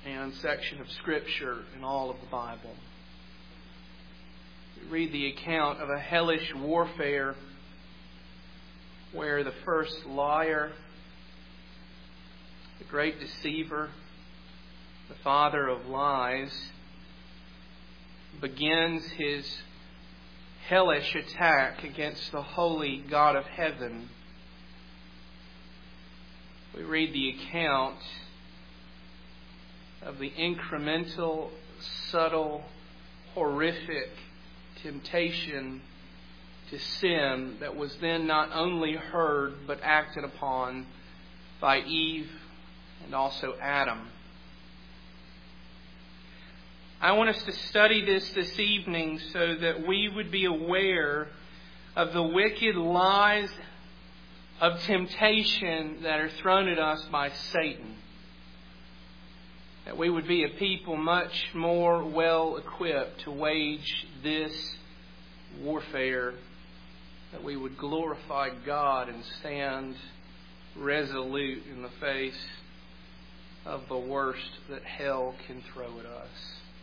and section of Scripture in all of the Bible. We read the account of a hellish warfare where the first liar, the great deceiver, the father of lies, begins his hellish attack against the holy God of heaven. We read the account of the incremental, subtle, horrific temptation to sin that was then not only heard but acted upon by Eve and also Adam. I want us to study this evening so that we would be aware of the wicked lies of temptation that are thrown at us by Satan. That we would be a people much more well equipped to wage this warfare. That we would glorify God and stand resolute in the face of the worst that hell can throw at us.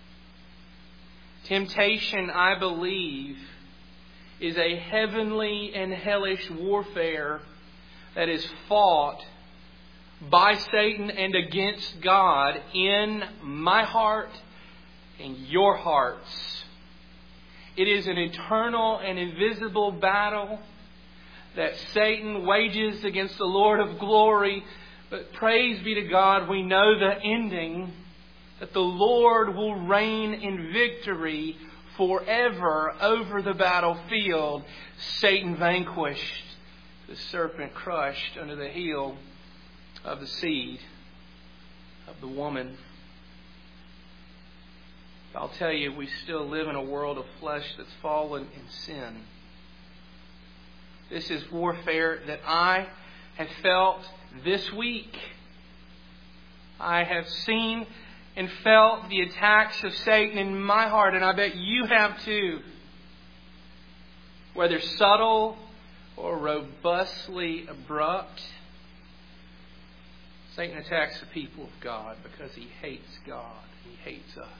Temptation, I believe, is a heavenly and hellish warfare that is fought by Satan and against God in my heart and your hearts. It is an eternal and invisible battle that Satan wages against the Lord of glory. But praise be to God, we know the ending, that the Lord will reign in victory forever over the battlefield. Satan vanquished, the serpent crushed under the heel of the seed of the woman. I'll tell you, we still live in a world of flesh that's fallen in sin. This is warfare that I have felt this week. I have seen and felt the attacks of Satan in my heart, and I bet you have too. Whether subtle or robustly abrupt, Satan attacks the people of God because he hates God. He hates us.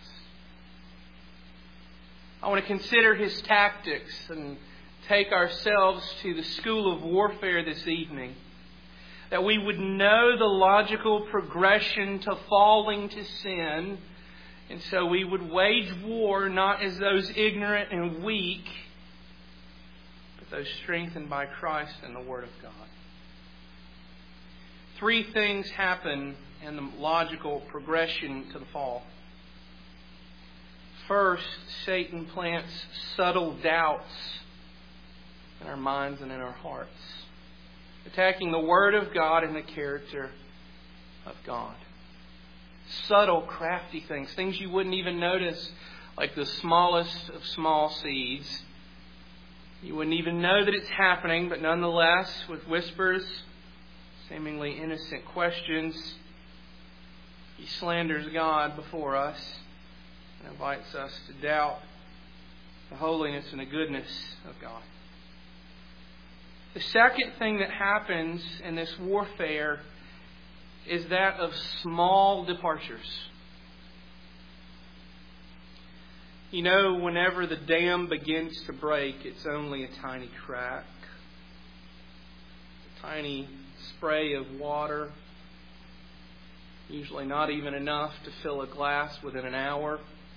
I want to consider his tactics and take ourselves to the school of warfare this evening. That we would know the logical progression to falling to sin. And so we would wage war not as those ignorant and weak, but those strengthened by Christ and the Word of God. Three things happen in the logical progression to the fall. First, Satan plants subtle doubts in our minds and in our hearts, attacking the Word of God and the character of God. Subtle, crafty things, things you wouldn't even notice, like the smallest of small seeds. You wouldn't even know that it's happening, but nonetheless, with whispers, seemingly innocent questions, he slanders God before us and invites us to doubt the holiness and the goodness of God. The second thing that happens in this warfare is that of small departures. You know, whenever the dam begins to break, it's only a tiny crack, a tiny spray of water, usually not even enough to fill a glass within an hour.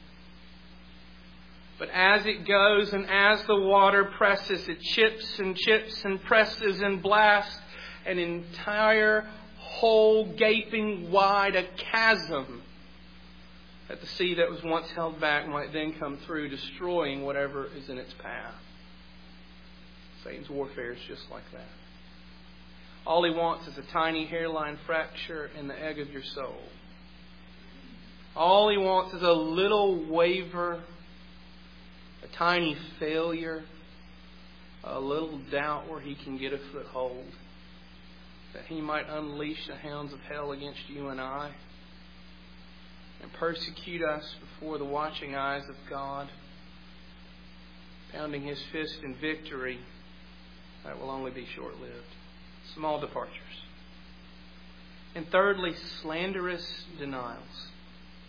But as it goes and as the water presses, it chips and presses and blasts an entire hole gaping wide, a chasm that the sea that was once held back might then come through, destroying whatever is in its path. Satan's warfare is just like that. All he wants is a tiny hairline fracture in the egg of your soul. All he wants is a little waver, a tiny failure, a little doubt where he can get a foothold, that he might unleash the hounds of hell against you and I and persecute us before the watching eyes of God, pounding his fist in victory that will only be short-lived. Small departures. And thirdly, slanderous denials.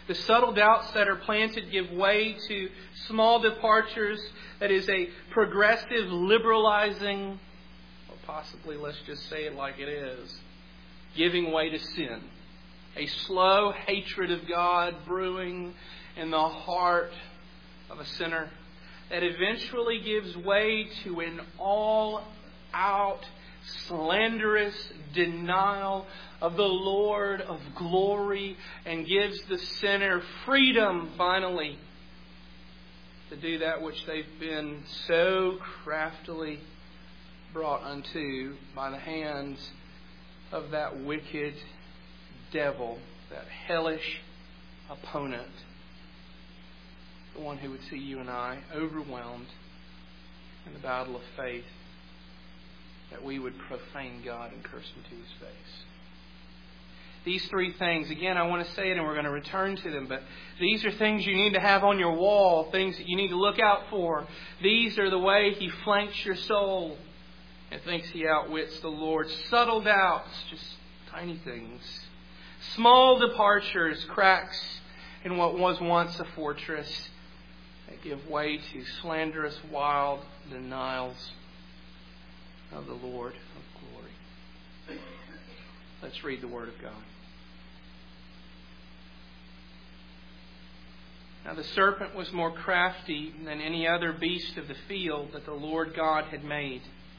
The subtle doubts that are planted give way to small departures, that is a progressive liberalizing, or possibly, let's just say it like it is, giving way to sin. A slow hatred of God brewing in the heart of a sinner that eventually gives way to an all-out, slanderous denial of the Lord of glory, and gives the sinner freedom, finally, to do that which they've been so craftily brought unto by the hands of that wicked devil, that hellish opponent, the one who would see you and I overwhelmed in the battle of faith, that we would profane God and curse Him to His face. These three things, again, I want to say it and we're going to return to them, but these are things you need to have on your wall, things that you need to look out for. These are the way He flanks your soul and thinks He outwits the Lord. Subtle doubts, just tiny things. Small departures, cracks in what was once a fortress, that give way to slanderous, wild denials of the Lord of glory. Let's read the Word of God. Now the serpent was more crafty than any other beast of the field that the Lord God had made.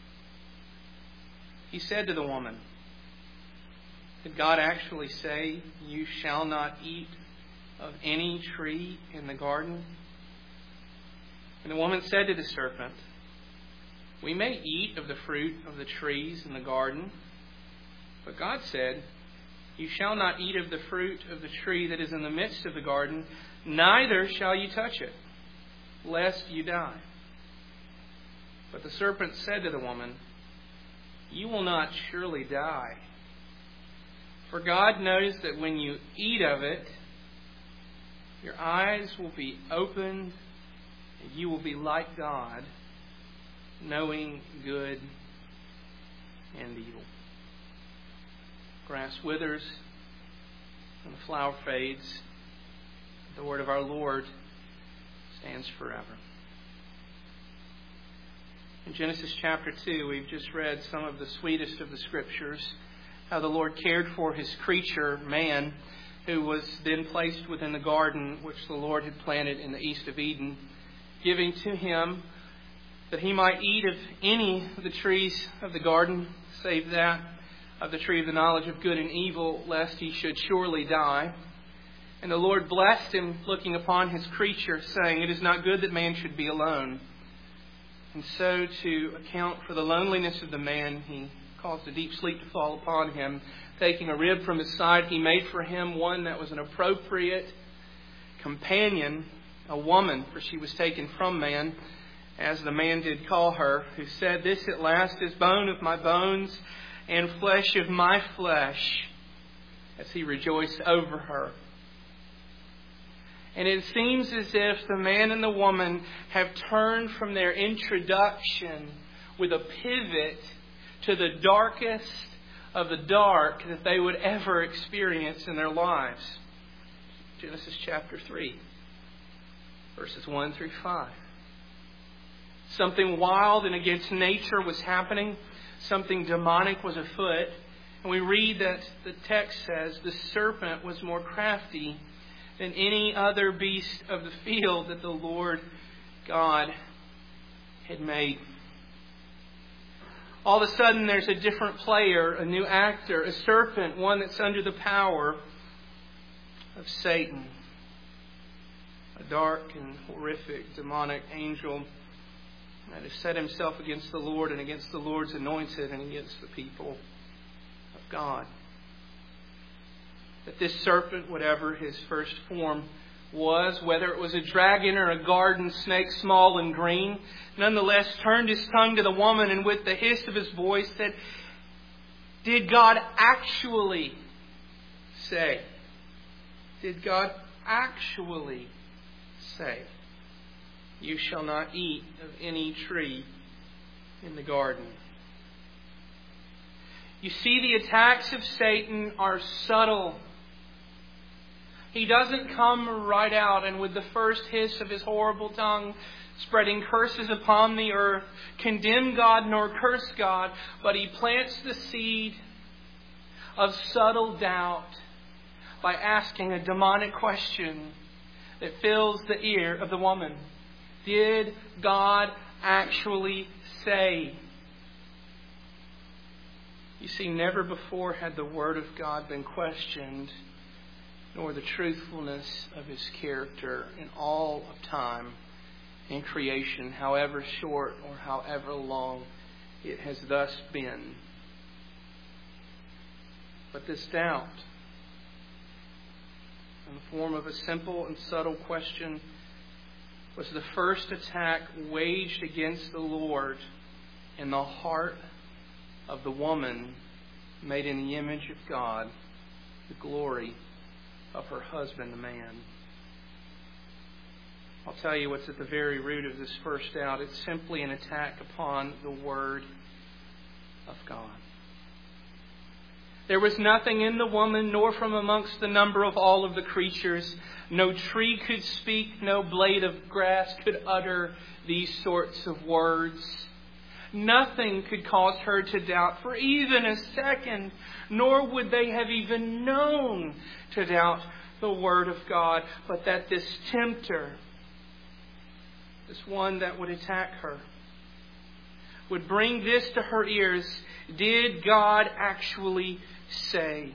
He said to the woman, "Did God actually say, 'You shall not eat of any tree in the garden'?" And the woman said to the serpent, "We may eat of the fruit of the trees in the garden, but God said, 'You shall not eat of the fruit of the tree that is in the midst of the garden, neither shall you touch it, lest you die.' But the serpent said to the woman, 'You will not surely die. For God knows that when you eat of it, your eyes will be opened, and you will be like God, knowing good and evil.' Grass withers and the flower fades. The word of our Lord stands forever. In Genesis chapter 2, we've just read some of the sweetest of the Scriptures, how the Lord cared for His creature, man, who was then placed within the garden which the Lord had planted in the east of Eden, giving to him that he might eat of any of the trees of the garden, save that of the tree of the knowledge of good and evil, lest he should surely die. And the Lord blessed him, looking upon his creature, saying, 'It is not good that man should be alone.' And so, to account for the loneliness of the man, He caused a deep sleep to fall upon him. Taking a rib from his side, He made for him one that was an appropriate companion, a woman, for she was taken from man, as the man did call her, who said, 'This at last is bone of my bones and flesh of my flesh,' as he rejoiced over her. And it seems as if the man and the woman have turned from their introduction with a pivot to the darkest of the dark that they would ever experience in their lives. Genesis chapter 3, verses 1 through 5. Something wild and against nature was happening. Something demonic was afoot. And we read that the text says the serpent was more crafty than any other beast of the field that the Lord God had made. All of a sudden there's a different player, a new actor, a serpent, one that's under the power of Satan. A dark and horrific demonic angel that has set himself against the Lord and against the Lord's anointed and against the people of God. That this serpent, whatever his first form was, whether it was a dragon or a garden snake, small and green, nonetheless turned his tongue to the woman and with the hiss of his voice said, "Did God actually say? Did God actually say, 'You shall not eat of any tree in the garden'?" You see, the attacks of Satan are subtle. He doesn't come right out and with the first hiss of his horrible tongue, spreading curses upon the earth, condemn God nor curse God, but He plants the seed of subtle doubt by asking a demonic question that fills the ear of the woman. Did God actually say? You see, never before had the Word of God been questioned, nor the truthfulness of His character in all of time in creation, however short or however long it has thus been. But this doubt, in the form of a simple and subtle question, was the first attack waged against the Lord in the heart of the woman made in the image of God, the glory of her husband, the man. I'll tell you what's at the very root of this first doubt. It's simply an attack upon the Word of God. There was nothing in the woman, nor from amongst the number of all of the creatures. No tree could speak, no blade of grass could utter these sorts of words. Nothing could cause her to doubt for even a second, nor would they have even known to doubt the Word of God, but that this tempter, this one that would attack her, would bring this to her ears. Did God actually say?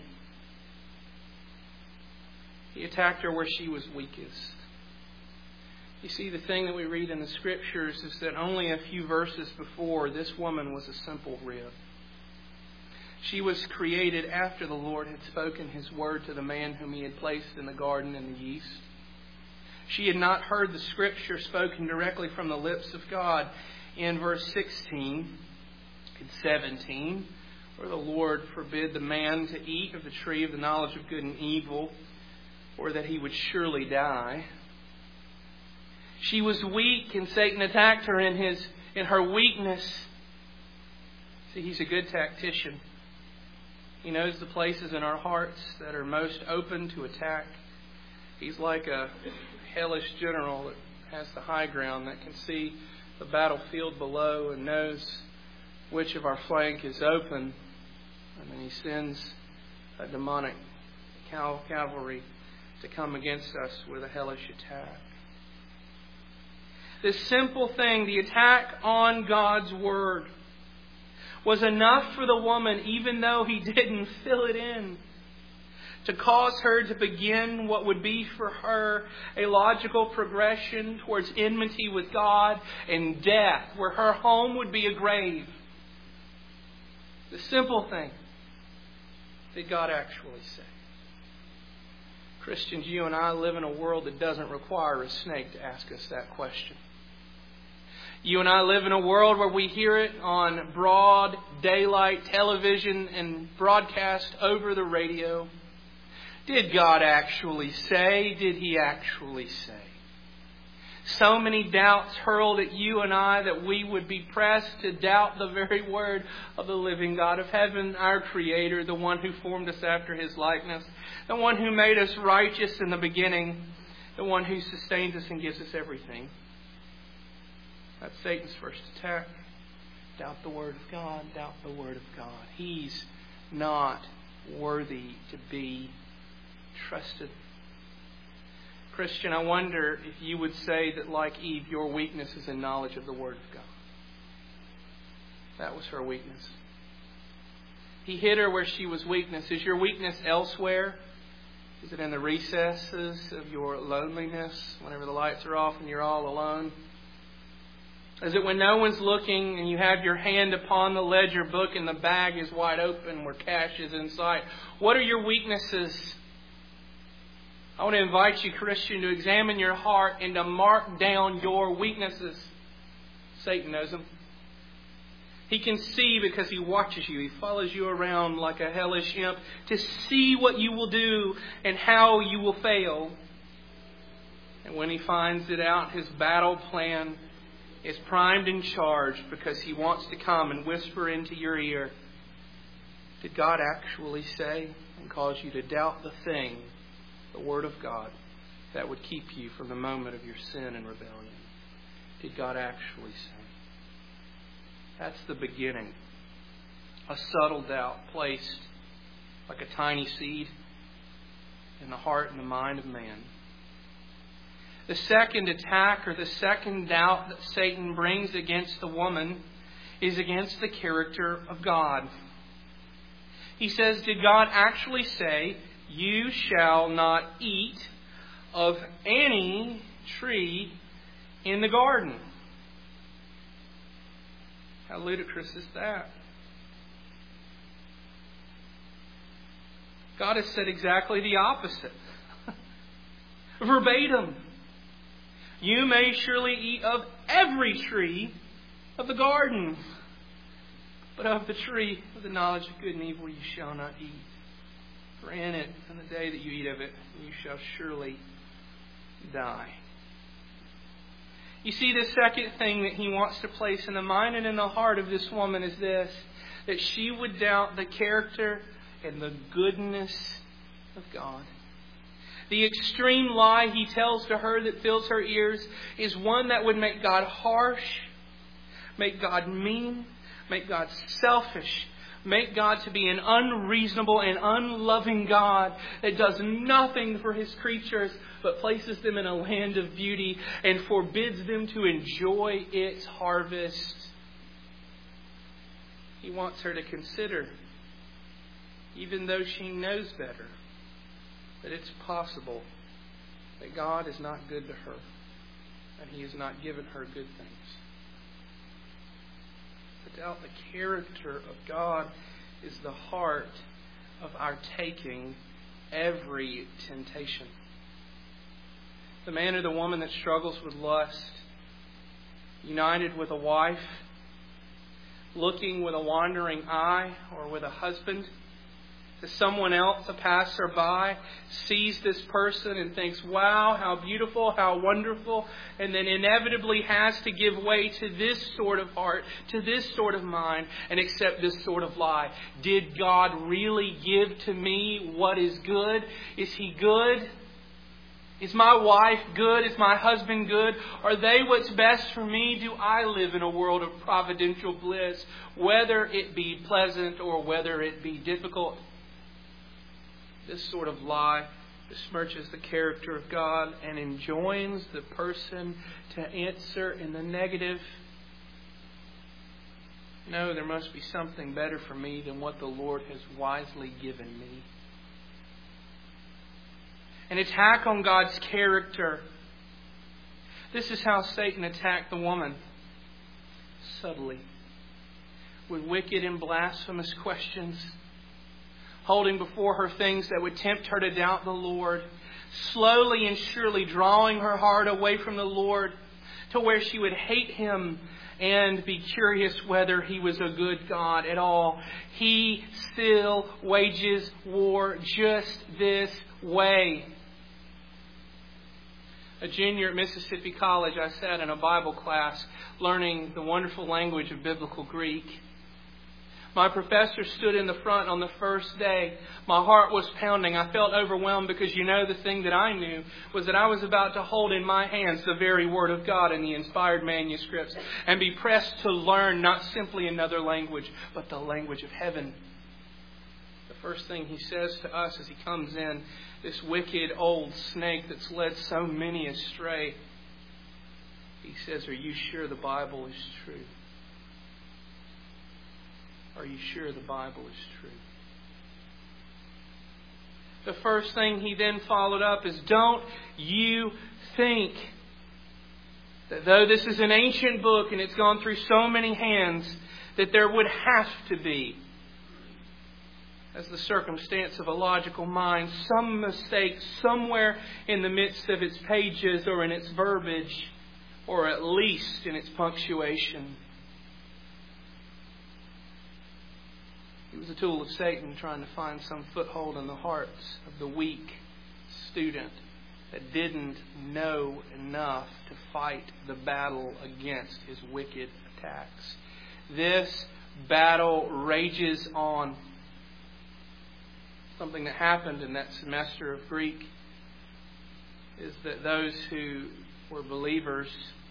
He attacked her where she was weakest. You see, the thing that we read in the Scriptures is that only a few verses before, this woman was a simple rib. She was created after the Lord had spoken His word to the man whom He had placed in the garden in the east. She had not heard the Scripture spoken directly from the lips of God in verse 16 and 17, where the Lord forbid the man to eat of the tree of the knowledge of good and evil, or that he would surely die. She was weak, and Satan attacked her in her weakness. See, he's a good tactician. He knows the places in our hearts that are most open to attack. He's like a hellish general that has the high ground, that can see the battlefield below and knows which of our flank is open. And then he sends a demonic cavalry to come against us with a hellish attack. This simple thing, the attack on God's Word, was enough for the woman, even though he didn't fill it in, to cause her to begin what would be for her a logical progression towards enmity with God and death, where her home would be a grave. The simple thing, did God actually say? Christians, you and I live in a world that doesn't require a snake to ask us that question. You and I live in a world where we hear it on broad daylight television and broadcast over the radio. Did God actually say? Did He actually say? So many doubts hurled at you and I that we would be pressed to doubt the very word of the living God of heaven, our Creator, the one who formed us after His likeness, the one who made us righteous in the beginning, the one who sustains us and gives us everything. That's Satan's first attack. Doubt the Word of God. Doubt the Word of God. He's not worthy to be trusted. Christian, I wonder if you would say that, like Eve, your weakness is in knowledge of the Word of God. That was her weakness. He hit her where she was weakness. Is your weakness elsewhere? Is it in the recesses of your loneliness, whenever the lights are off and you're all alone? Is it when no one's looking and you have your hand upon the ledger book and the bag is wide open where cash is in sight? What are your weaknesses? I want to invite you, Christian, to examine your heart and to mark down your weaknesses. Satan knows them. He can see because he watches you. He follows you around like a hellish imp to see what you will do and how you will fail. And when he finds it out, his battle plan is primed and charged because he wants to come and whisper into your ear, did God actually say? And cause you to doubt the thing the Word of God that would keep you from the moment of your sin and rebellion? Did God actually say? That's the beginning. A subtle doubt placed like a tiny seed in the heart and the mind of man. The second attack, or the second doubt that Satan brings against the woman, is against the character of God. He says, did God actually say, "You shall not eat of any tree in the garden"? How ludicrous is that? God has said exactly the opposite. Verbatim. You may surely eat of every tree of the garden, but of the tree of the knowledge of good and evil you shall not eat. For in it, on the day that you eat of it, you shall surely die. You see, the second thing that he wants to place in the mind and in the heart of this woman is this: that she would doubt the character and the goodness of God. The extreme lie he tells to her that fills her ears is one that would make God harsh, make God mean, make God selfish, make God to be an unreasonable and unloving God that does nothing for His creatures but places them in a land of beauty and forbids them to enjoy its harvest. He wants her to consider, even though she knows better, that it's possible that God is not good to her and He has not given her good things. To doubt the character of God is the heart of our taking every temptation. The man or the woman that struggles with lust, united with a wife, looking with a wandering eye, or with a husband to someone else, a passerby, sees this person and thinks, wow, how beautiful, how wonderful, and then inevitably has to give way to this sort of heart, to this sort of mind, and accept this sort of lie. Did God really give to me what is good? Is He good? Is my wife good? Is my husband good? Are they what's best for me? Do I live in a world of providential bliss, whether it be pleasant or whether it be difficult? This sort of lie besmirches the character of God and enjoins the person to answer in the negative. No, there must be something better for me than what the Lord has wisely given me. An attack on God's character. This is how Satan attacked the woman. Subtly. With wicked and blasphemous questions. Holding before her things that would tempt her to doubt the Lord. Slowly and surely drawing her heart away from the Lord to where she would hate Him and be curious whether He was a good God at all. He still wages war just this way. A junior at Mississippi College, I sat in a Bible class learning the wonderful language of biblical Greek. My professor stood in the front on the first day. My heart was pounding. I felt overwhelmed because the thing that I knew was that I was about to hold in my hands the very Word of God in the inspired manuscripts and be pressed to learn not simply another language, but the language of heaven. The first thing he says to us as he comes in, this wicked old snake that's led so many astray, he says, "Are you sure the Bible is true? Are you sure the Bible is true?" The first thing he then followed up is, don't you think that though this is an ancient book and it's gone through so many hands, that there would have to be, as the circumstance of a logical mind, some mistake somewhere in the midst of its pages or in its verbiage, or at least in its punctuation? It was a tool of Satan trying to find some foothold in the hearts of the weak student that didn't know enough to fight the battle against his wicked attacks. This battle rages on. Something that happened in that semester of Greek is that those who were believers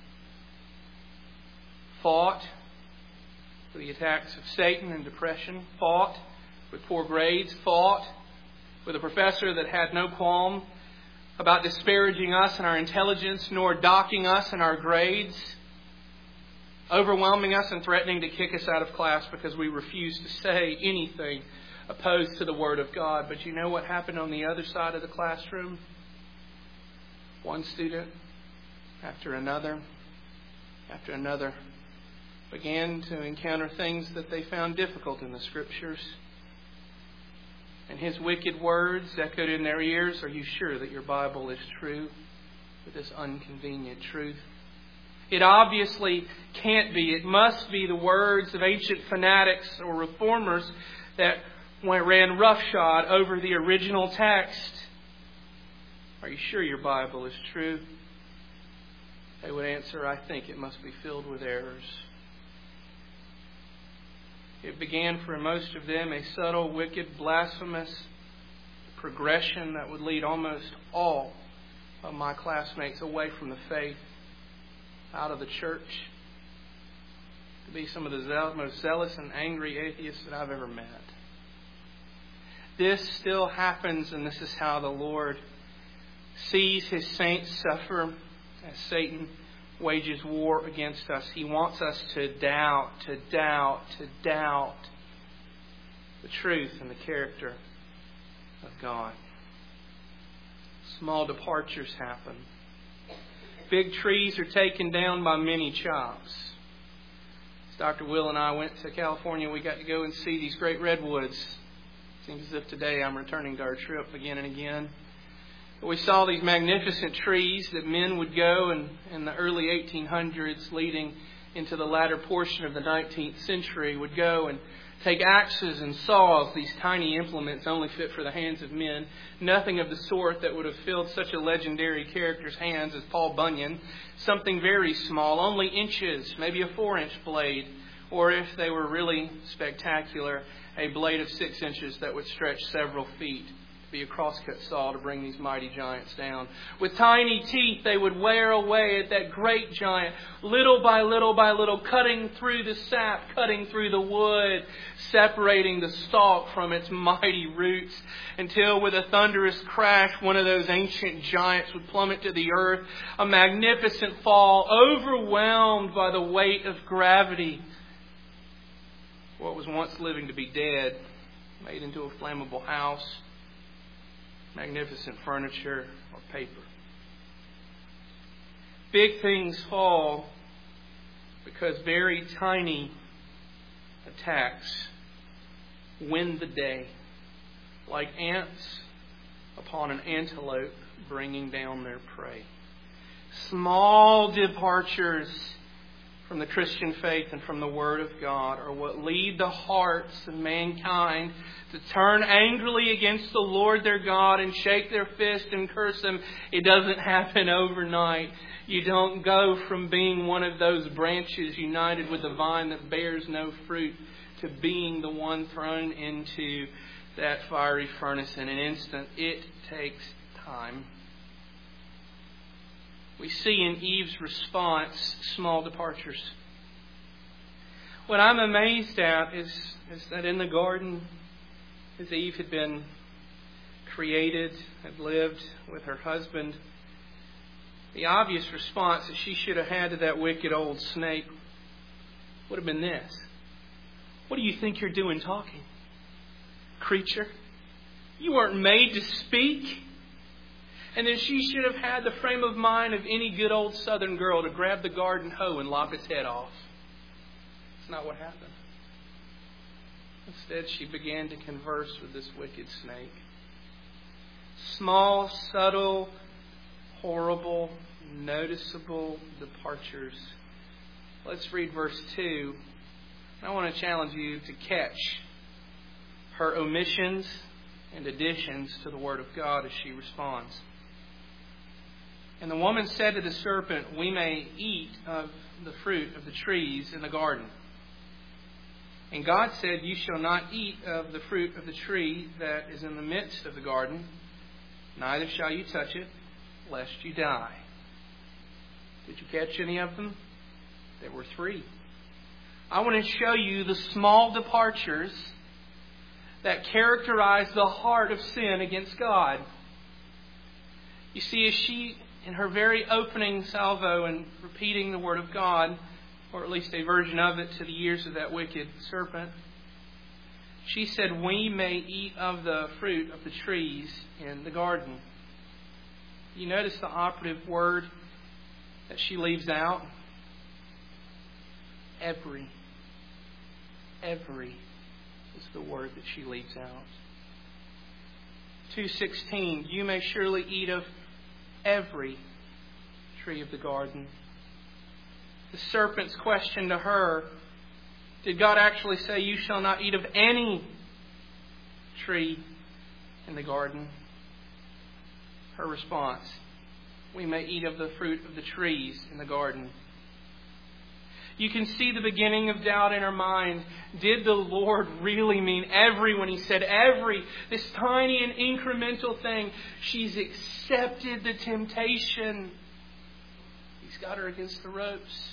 fought with the attacks of Satan and depression, fought with poor grades, fought with a professor that had no qualm about disparaging us in our intelligence, nor docking us in our grades, overwhelming us and threatening to kick us out of class because we refused to say anything opposed to the Word of God. But you know what happened on the other side of the classroom? One student after another began to encounter things that they found difficult in the Scriptures. And his wicked words echoed in their ears, "Are you sure that your Bible is true with this inconvenient truth?" It obviously can't be. It must be the words of ancient fanatics or reformers that ran roughshod over the original text. "Are you sure your Bible is true?" They would answer, "I think it must be filled with errors." It began for most of them a subtle, wicked, blasphemous progression that would lead almost all of my classmates away from the faith, out of the church, to be some of the most zealous and angry atheists that I've ever met. This still happens, and this is how the Lord sees His saints suffer as Satan wages war against us. He wants us to doubt the truth and the character of God. Small departures happen. Big trees are taken down by many chops. As Dr. Will and I went to California, we got to go and see these great redwoods. It seems as if today I'm returning to our trip again and again. We saw these magnificent trees that men would go in the early 1800s leading into the latter portion of the 19th century would go and take axes and saws, these tiny implements only fit for the hands of men. Nothing of the sort that would have filled such a legendary character's hands as Paul Bunyan. Something very small, only inches, maybe a 4-inch blade. Or if they were really spectacular, a blade of 6 inches that would stretch several feet. Be a crosscut saw to bring these mighty giants down. With tiny teeth, they would wear away at that great giant, little by little, cutting through the sap, cutting through the wood, separating the stalk from its mighty roots, until with a thunderous crash, one of those ancient giants would plummet to the earth, a magnificent fall, overwhelmed by the weight of gravity. What was once living to be dead, made into a flammable house, magnificent furniture, or paper. Big things fall because very tiny attacks win the day, like ants upon an antelope bringing down their prey. Small departures from the Christian faith and from the Word of God are what lead the hearts of mankind to turn angrily against the Lord their God and shake their fist and curse Him. It doesn't happen overnight. You don't go from being one of those branches united with the vine that bears no fruit to being the one thrown into that fiery furnace in an instant. It takes time. We see in Eve's response small departures. What I'm amazed at is that in the garden, as Eve had been created, had lived with her husband, the obvious response that she should have had to that wicked old snake would have been this: "What do you think you're doing talking, creature? You weren't made to speak." And then she should have had the frame of mind of any good old Southern girl to grab the garden hoe and lop its head off. It's not what happened. Instead, she began to converse with this wicked snake. Small, subtle, horrible, noticeable departures. Let's read verse 2. I want to challenge you to catch her omissions and additions to the Word of God as she responds. "And the woman said to the serpent, 'We may eat of the fruit of the trees in the garden.' And God said, 'You shall not eat of the fruit of the tree that is in the midst of the garden, neither shall you touch it, lest you die. Did you catch any of them? There were 3. I want to show you the small departures that characterize the heart of sin against God. You see, as she, in her very opening salvo and repeating the Word of God, or at least a version of it to the ears of that wicked serpent, she said, we may eat of the fruit of the trees in the garden. You notice the operative word that she leaves out? Every. Every is the word that she leaves out. 2:16, you may surely eat of every tree of the garden. The serpent's question to her, did God actually say, you shall not eat of any tree in the garden? Her response, we may eat of the fruit of the trees in the garden. You can see the beginning of doubt in her mind. Did the Lord really mean every when He said every? This tiny and incremental thing. She's accepted the temptation. He's got her against the ropes.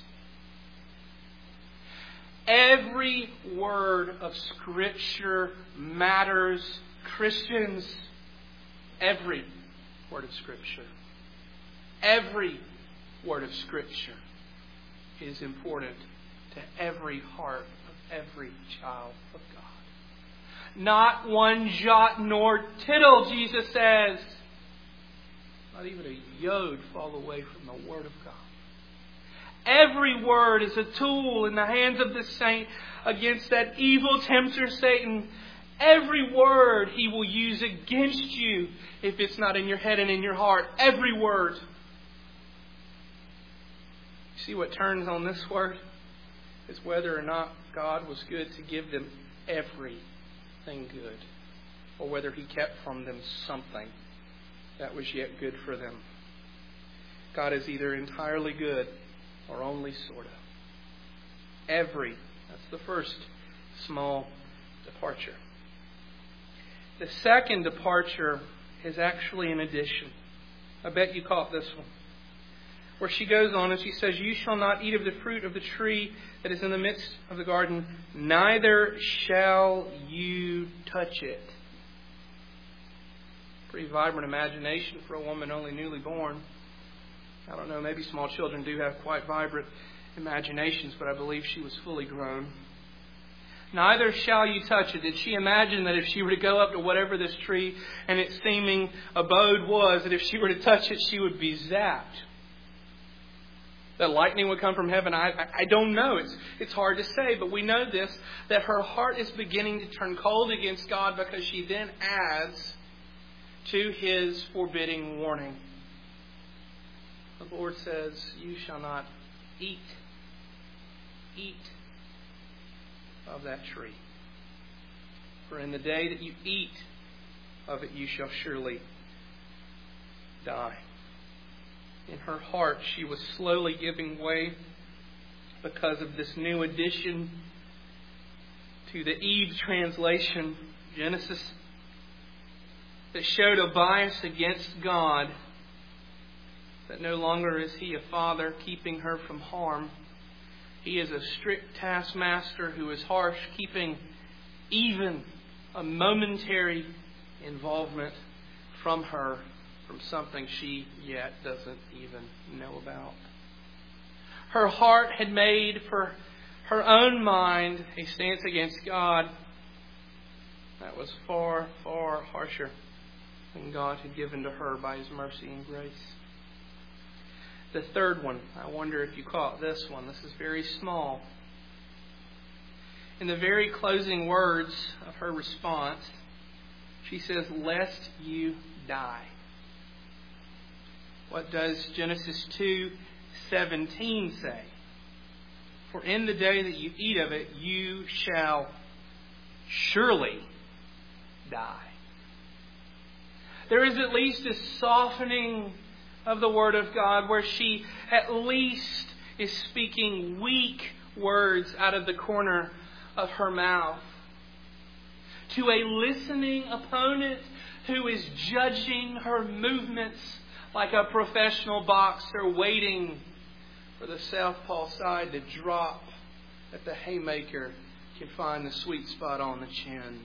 Every word of Scripture matters, Christians. Every word of Scripture. Every word of Scripture is important to every heart of every child of God. Not one jot nor tittle, Jesus says. Not even a yod fall away from the Word of God. Every word is a tool in the hands of the saint against that evil tempter, Satan. Every word he will use against you if it's not in your head and in your heart. Every word. See what turns on this word? Is whether or not God was good to give them everything good, or whether He kept from them something that was yet good for them. God is either entirely good or only sort of. Every. That's the first small departure. The second departure is actually an addition. I bet you caught this one. Where she goes on and she says, you shall not eat of the fruit of the tree that is in the midst of the garden, neither shall you touch it. Pretty vibrant imagination for a woman only newly born. I don't know, maybe small children do have quite vibrant imaginations, but I believe she was fully grown. Neither shall you touch it. Did she imagine that if she were to go up to whatever this tree and its seeming abode was, that if she were to touch it, she would be zapped? That lightning would come from heaven? I don't know. It's hard to say, but we know this, that her heart is beginning to turn cold against God because she then adds to His forbidding warning. The Lord says, you shall not eat of that tree. For in the day that you eat of it, you shall surely die. In her heart, she was slowly giving way because of this new addition to the Eve translation, Genesis, that showed a bias against God, that no longer is He a father keeping her from harm. He is a strict taskmaster who is harsh, keeping even a momentary involvement from her, from something she yet doesn't even know about. Her heart had made for her own mind a stance against God that was far, far harsher than God had given to her by His mercy and grace. The third one, I wonder if you caught this one. This is very small. In the very closing words of her response, she says, lest you die. What does Genesis 2:17 say? For in the day that you eat of it, you shall surely die. There is at least a softening of the Word of God where she at least is speaking weak words out of the corner of her mouth to a listening opponent who is judging her movements like a professional boxer waiting for the southpaw side to drop, that the haymaker can find the sweet spot on the chin.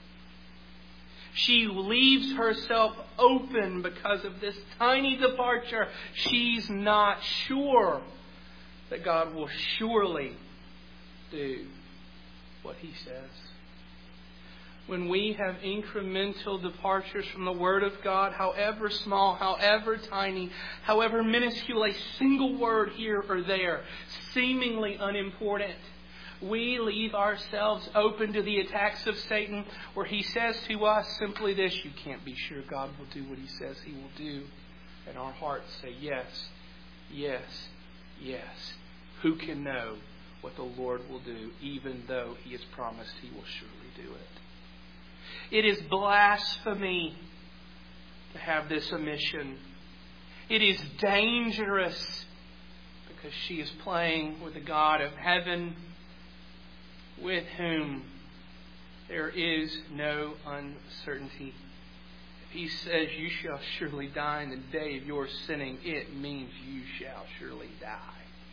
She leaves herself open because of this tiny departure. She's not sure that God will surely do what He says. When we have incremental departures from the Word of God, however small, however tiny, however minuscule, a single word here or there, seemingly unimportant, we leave ourselves open to the attacks of Satan, where he says to us simply this: you can't be sure God will do what He says He will do. And our hearts say, yes, yes, yes. Who can know what the Lord will do, even though He has promised He will surely do it? It is blasphemy to have this omission. It is dangerous because she is playing with the God of heaven, with whom there is no uncertainty. If He says you shall surely die in the day of your sinning, it means you shall surely die.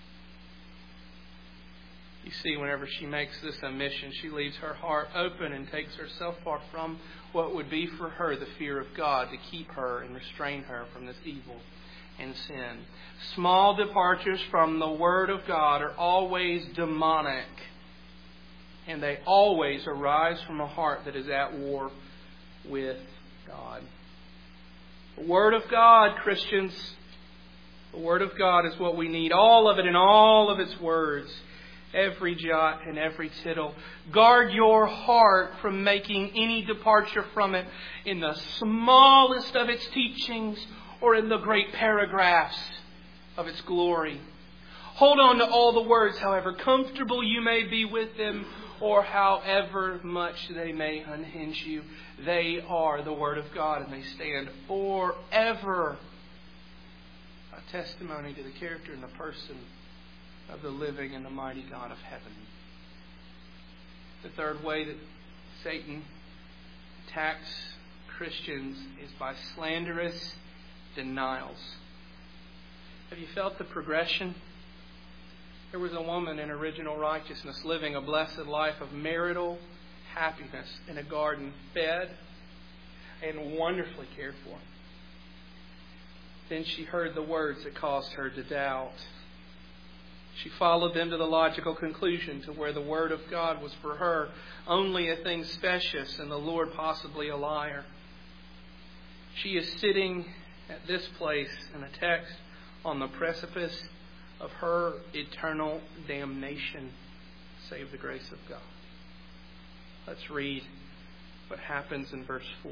You see, whenever she makes this omission, she leaves her heart open and takes herself far from what would be for her the fear of God to keep her and restrain her from this evil and sin. Small departures from the Word of God are always demonic, and they always arise from a heart that is at war with God. The Word of God, Christians, the Word of God is what we need. All of it in all of its words. Every jot and every tittle. Guard your heart from making any departure from it in the smallest of its teachings or in the great paragraphs of its glory. Hold on to all the words, however comfortable you may be with them or however much they may unhinge you. They are the Word of God, and they stand forever a testimony to the character and the person of the living and the mighty God of heaven. The third way that Satan attacks Christians is by slanderous denials. Have you felt the progression? There was a woman in original righteousness living a blessed life of marital happiness in a garden, fed and wonderfully cared for. Then she heard the words that caused her to doubt. She followed them to the logical conclusion to where the Word of God was for her only a thing specious and the Lord possibly a liar. She is sitting at this place in the text on the precipice of her eternal damnation, save the grace of God. Let's read what happens in verse 4.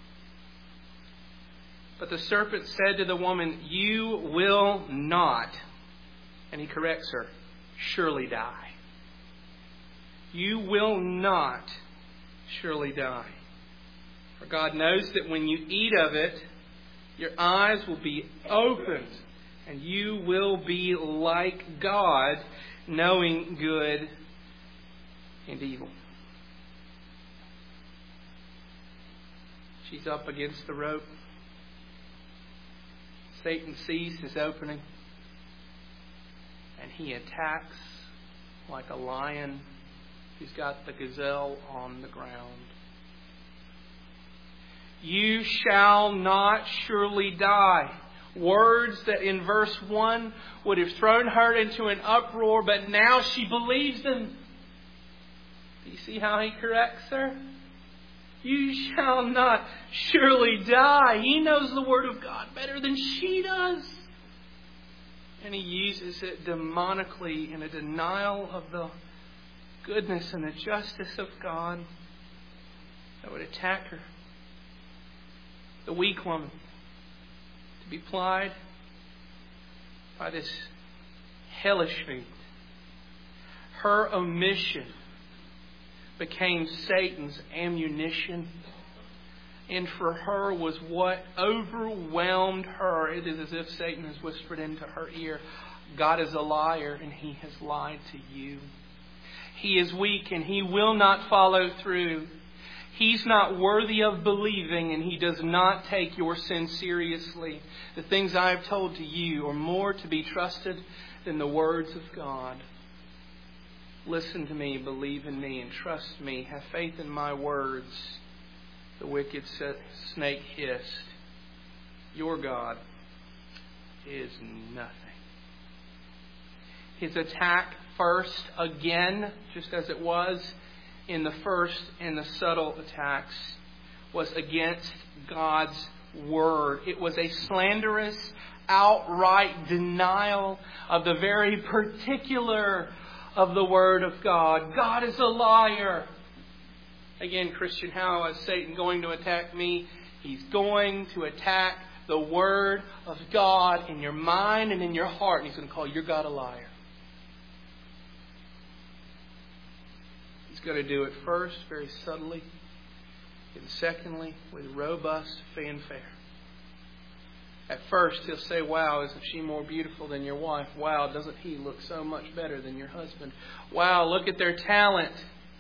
But the serpent said to the woman, "You will not," and he corrects her, "surely die." You will not surely die. For God knows that when you eat of it, your eyes will be opened, and you will be like God, knowing good and evil. She's up against the rope. Satan sees his opening, and he attacks like a lion who's got the gazelle on the ground. You shall not surely die. Words that in verse 1 would have thrown her into an uproar, but now she believes them. Do you see how he corrects her? You shall not surely die. He knows the Word of God better than she does. And he uses it demonically in a denial of the goodness and the justice of God that would attack her. The weak woman to be plied by this hellish fiend. Her omission became Satan's ammunition, and for her was what overwhelmed her. It is as if Satan has whispered into her ear, God is a liar and he has lied to you. He is weak and he will not follow through. He's not worthy of believing, and He does not take your sin seriously. The things I have told to you are more to be trusted than the words of God. Listen to me, believe in me, and trust me. Have faith in my words. The wicked snake hissed. Your God is nothing. His attack first, again, just as it was in the first and the subtle attacks, was against God's Word. It was a slanderous, outright denial of the very particular of the Word of God. God is a liar. Again, Christian, how is Satan going to attack me? He's going to attack the Word of God in your mind and in your heart. And he's going to call your God a liar. He's going to do it first, very subtly. And secondly, with robust fanfare. At first, he'll say, wow, isn't she more beautiful than your wife? Wow, doesn't he look so much better than your husband? Wow, look at their talent.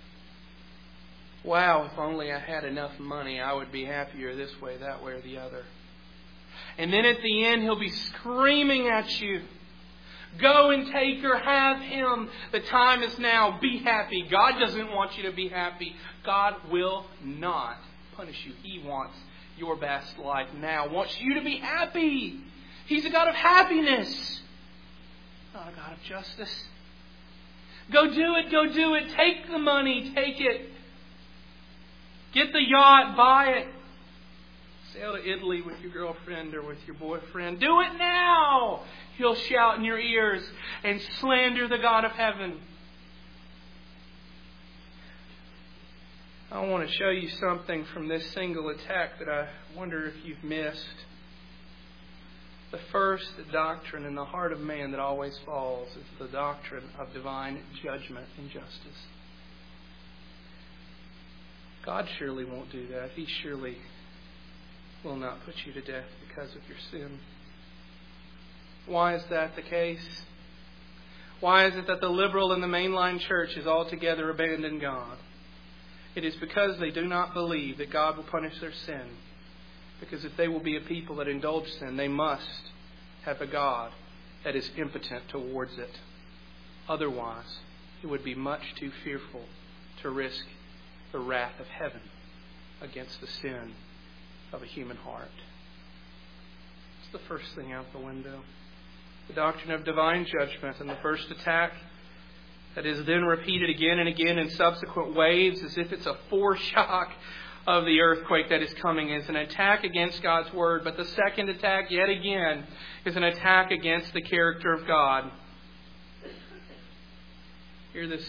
Wow, if only I had enough money, I would be happier this way, that way, or the other. And then at the end, he'll be screaming at you. Go and take her, have him. The time is now. Be happy. God doesn't want you to be happy. God will not punish you. He wants your best life now. Wants you to be happy. He's a God of happiness, not a God of justice. Go do it. Go do it. Take the money. Take it. Get the yacht. Buy it. Sail to Italy with your girlfriend or with your boyfriend. Do it now! He'll shout in your ears and slander the God of heaven. I want to show you something from this single attack that I wonder if you've missed. The first doctrine in the heart of man that always falls is the doctrine of divine judgment and justice. God surely won't do that. He surely will not put you to death because of your sin. Why is that the case? Why is it that the liberal and the mainline church has altogether abandoned God? It is because they do not believe that God will punish their sin. Because if they will be a people that indulge sin, they must have a God that is impotent towards it. Otherwise, it would be much too fearful to risk the wrath of heaven against the sin of a human heart. It's the first thing out the window. The doctrine of divine judgment, and the first attack that is then repeated again and again in subsequent waves as if it's a foreshock of the earthquake that is coming, is an attack against God's Word. But the second attack, yet again, is an attack against the character of God. Hear this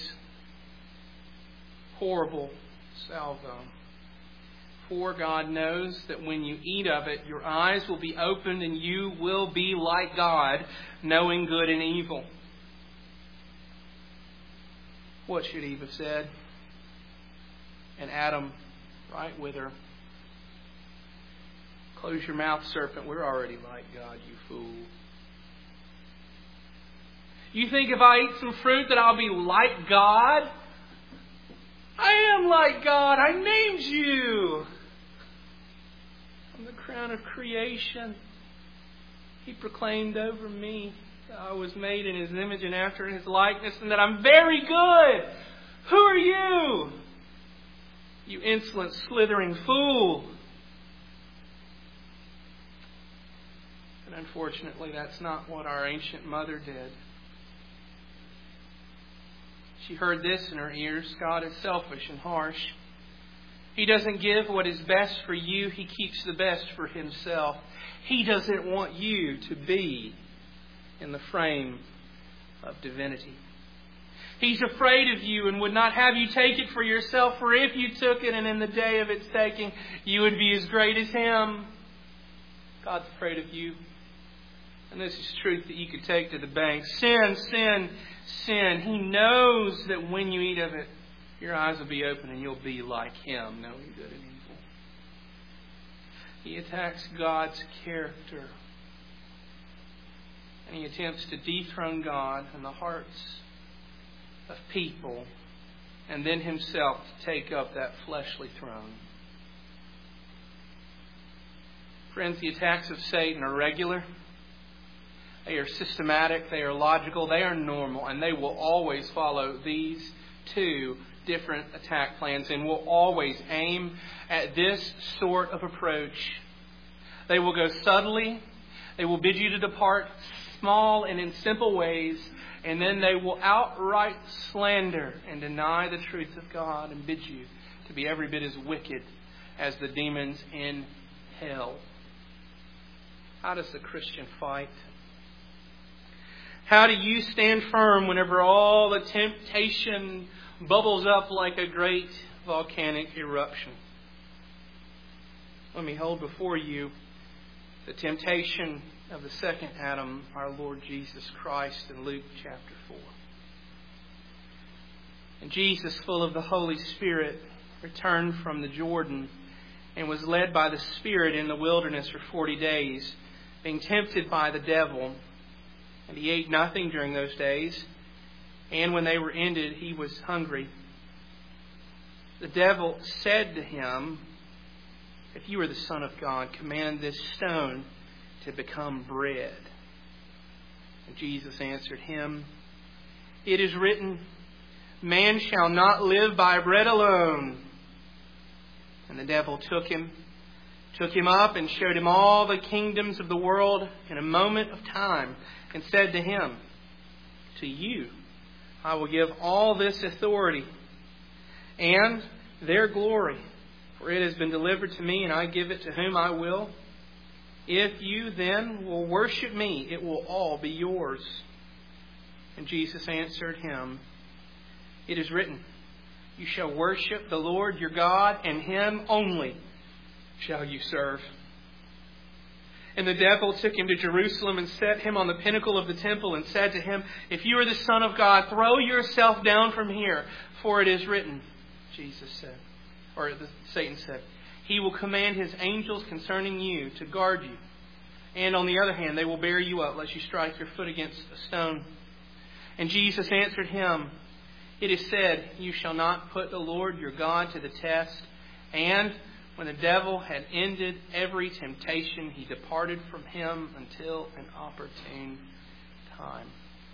horrible salvo. For God knows that when you eat of it, your eyes will be opened and you will be like God, knowing good and evil. What should Eve have said? And Adam, right with her. Close your mouth, serpent. We're already like God, you fool. You think if I eat some fruit that I'll be like God? I am like God. I named you. From the crown of creation, He proclaimed over me that I was made in His image and after His likeness, and that I'm very good. Who are you? You insolent, slithering fool. And unfortunately, that's not what our ancient mother did. She heard this in her ears. God is selfish and harsh. He doesn't give what is best for you. He keeps the best for Himself. He doesn't want you to be in the frame of divinity. He's afraid of you and would not have you take it for yourself. For if you took it and in the day of its taking, you would be as great as Him. God's afraid of you. And this is truth that you could take to the bank. Sin, sin, sin. He knows that when you eat of it, your eyes will be open and you'll be like Him, knowing good and evil. He attacks God's character. And he attempts to dethrone God in the hearts of people and then himself to take up that fleshly throne. Friends, the attacks of Satan are regular. They are systematic. They are logical. They are normal. And they will always follow these two different attack plans and will always aim at this sort of approach. They will go subtly. They will bid you to depart small and in simple ways. And then they will outright slander and deny the truth of God and bid you to be every bit as wicked as the demons in hell. How does the Christian fight? How do you stand firm whenever all the temptation bubbles up like a great volcanic eruption? Let me hold before you the temptation of the second Adam, our Lord Jesus Christ, in Luke chapter 4. And Jesus, full of the Holy Spirit, returned from the Jordan and was led by the Spirit in the wilderness for 40 days, being tempted by the devil. And he ate nothing during those days. And when they were ended, he was hungry. The devil said to him, "If you are the Son of God, command this stone to become bread." And Jesus answered him, "It is written, man shall not live by bread alone." And the devil took him up and showed him all the kingdoms of the world in a moment of time, and said to him, "To you I will give all this authority and their glory, for it has been delivered to me, and I give it to whom I will. If you then will worship me, it will all be yours." And Jesus answered him, "It is written, you shall worship the Lord your God, and Him only shall you serve." And the devil took him to Jerusalem and set him on the pinnacle of the temple and said to him, "If you are the Son of God, throw yourself down from here, for it is written," Jesus said, Satan said, "He will command His angels concerning you to guard you. And on the other hand, they will bear you up, lest you strike your foot against a stone." And Jesus answered him, "It is said, you shall not put the Lord your God to the test." And when the devil had ended every temptation, he departed from him until an opportune time.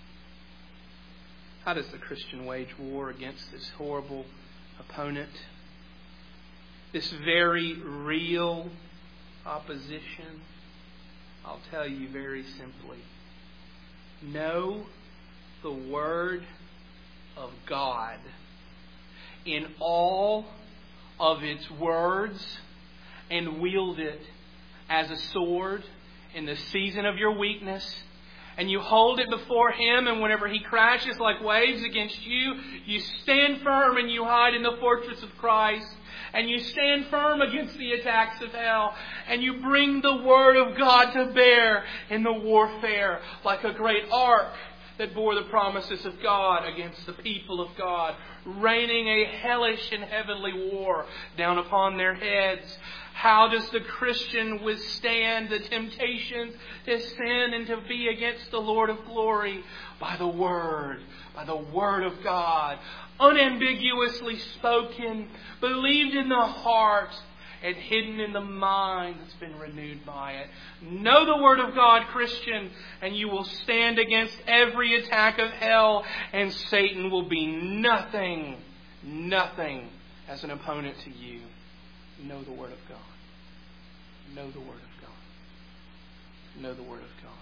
How does the Christian wage war against this horrible opponent? This very real opposition? I'll tell you very simply. Know the Word of God in all of its words and wield it as a sword in the season of your weakness. And you hold it before Him, and whenever He crashes like waves against you, you stand firm and you hide in the fortress of Christ. And you stand firm against the attacks of hell. And you bring the Word of God to bear in the warfare like a great ark that bore the promises of God against the people of God, raining a hellish and heavenly war down upon their heads. How does the Christian withstand the temptations to sin and to be against the Lord of glory? By the Word of God, unambiguously spoken, believed in the heart, and hidden in the mind that's been renewed by it. Know the Word of God, Christian, and you will stand against every attack of hell, and Satan will be nothing as an opponent to you. Know the Word of God. Know the Word of God. Know the Word of God.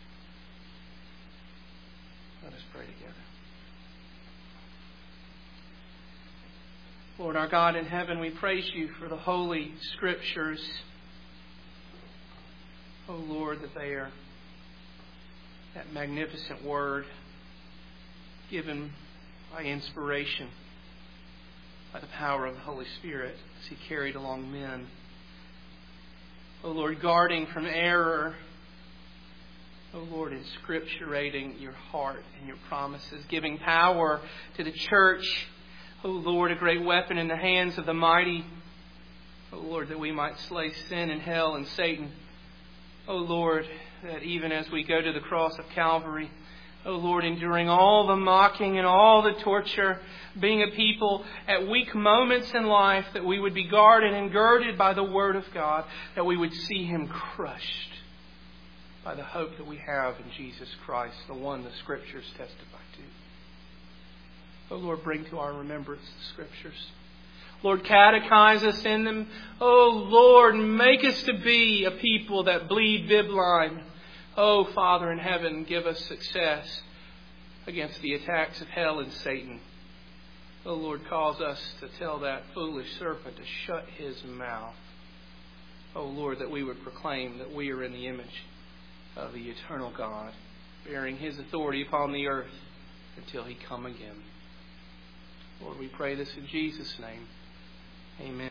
Let us pray together. Lord our God in heaven, we praise You for the Holy Scriptures. Oh Lord, that they are that magnificent Word given by inspiration, by the power of the Holy Spirit as He carried along men. Oh Lord, guarding from error. Oh Lord, inscripturating Your heart and Your promises, giving power to the church. Oh Lord, a great weapon in the hands of the mighty. Oh Lord, that we might slay sin and hell and Satan. Oh Lord, that even as we go to the cross of Calvary, Oh Lord, enduring all the mocking and all the torture, being a people at weak moments in life, that we would be guarded and girded by the Word of God, that we would see Him crushed by the hope that we have in Jesus Christ, the one the Scriptures testify to. Oh Lord, bring to our remembrance the Scriptures. Lord, catechize us in them. Oh Lord, make us to be a people that bleed bibline. Oh Father in heaven, give us success against the attacks of hell and Satan. Oh Lord, cause us to tell that foolish serpent to shut his mouth. Oh Lord, that we would proclaim that we are in the image of the eternal God, bearing His authority upon the earth until He come again. Lord, we pray this in Jesus' name. Amen.